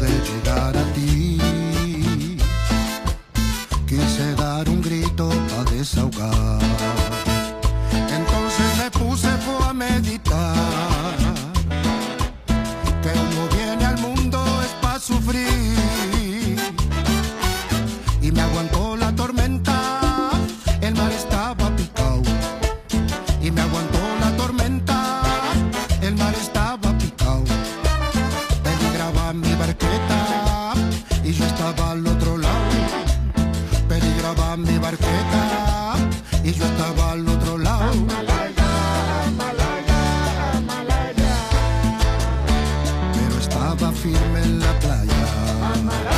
pude llegar a ti. Quise dar un grito a desahogar. Entonces me puse a meditar que uno viene al mundo es para sufrir. Y me aguantó la tormenta, el mar estaba picado. Y me aguantó la tormenta, el mar estaba picado. Peligraba mi barqueta y yo estaba al otro lado. Peligraba mi barqueta y yo estaba al otro lado. Pero estaba firme en la playa.